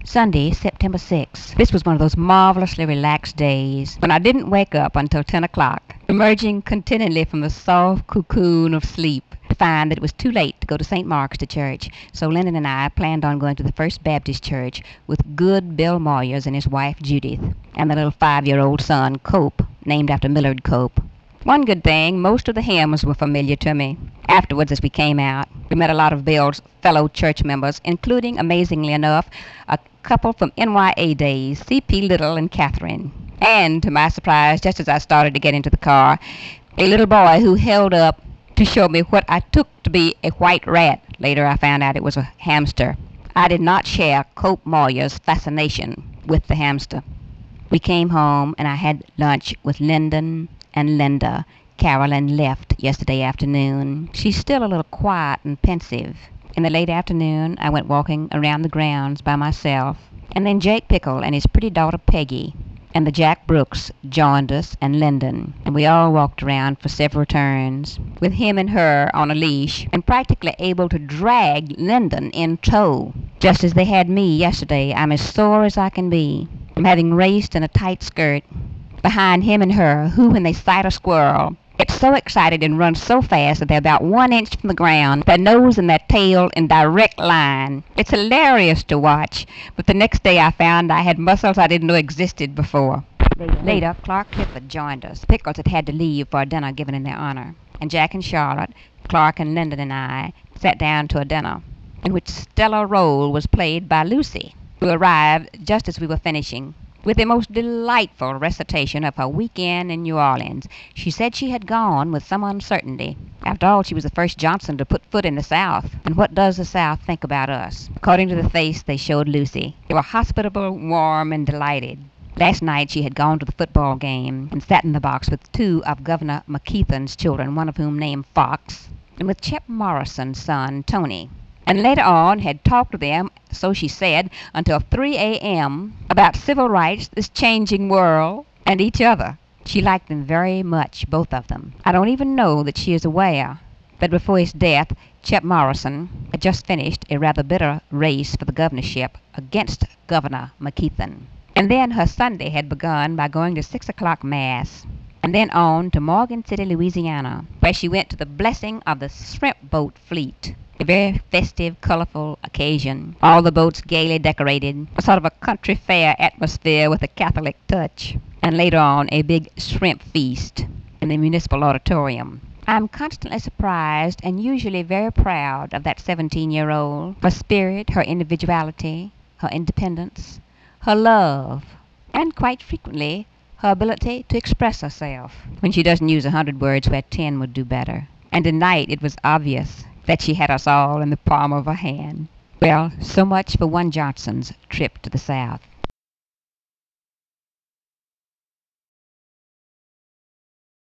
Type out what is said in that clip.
Sunday, September 6th. This was one of those marvelously relaxed days when I didn't wake up until 10 o'clock, emerging contentedly from the soft cocoon of sleep to find that it was too late to go to St. Mark's to church. So Lyndon and I planned on going to the First Baptist Church with good Bill Moyers and his wife Judith, and the little 5-year-old son, Cope, named after Millard Cope. One good thing, most of the hymns were familiar to me. Afterwards, as we came out, we met a lot of Bill's fellow church members, including, amazingly enough, a couple from NYA days, C.P. Little and Catherine. And, to my surprise, just as I started to get into the car, a little boy who held up to show me what I took to be a white rat. Later I found out it was a hamster. I did not share Cope Moyer's fascination with the hamster. We came home, and I had lunch with Lyndon and Linda. Carolyn left yesterday afternoon. She's still a little quiet and pensive. In the late afternoon, I went walking around the grounds by myself, and then Jake Pickle and his pretty daughter Peggy and the Jack Brooks joined us and Lyndon, and we all walked around for several turns, with him and her on a leash, and practically able to drag Lyndon in tow. Just as they had me yesterday, I'm as sore as I can be from having raced in a tight skirt behind him and her, who, when they sight a squirrel, get so excited and run so fast that they're about 1 inch from the ground, their nose and their tail in direct line. It's hilarious to watch, but the next day I found I had muscles I didn't know existed before. Later, Clark Clifford joined us. Pickles had to leave for a dinner given in their honor, and Jack and Charlotte, Clark and Lyndon and I sat down to a dinner in which Stella Roll was played by Lucy, who arrived just as we were finishing, with a most delightful recitation of her weekend in New Orleans. She said she had gone with some uncertainty. After all, she was the first Johnson to put foot in the South. And what does the South think about us? According to the face they showed Lucy, they were hospitable, warm, and delighted. Last night she had gone to the football game and sat in the box with 2 of Governor McKeithen's children, one of whom named Fox, and with Chip Morrison's son, Tony. And later on had talked to them, so she said, until 3 a.m. about civil rights, this changing world, and each other. She liked them very much, both of them. I don't even know that she is aware that before his death, Chip Morrison had just finished a rather bitter race for the governorship against Governor McKeithen. And then her Sunday had begun by going to 6 o'clock Mass, and then on to Morgan City, Louisiana, where she went to the blessing of the shrimp boat fleet. A very festive, colorful occasion. All the boats gaily decorated, a sort of a country fair atmosphere with a Catholic touch. And later on, a big shrimp feast in the municipal auditorium. I'm constantly surprised and usually very proud of that 17-year-old, her spirit, her individuality, her independence, her love, and quite frequently, her ability to express herself when she doesn't use 100 words where 10 would do better. And tonight it was obvious that she had us all in the palm of her hand. Well, so much for one Johnson's trip to the South.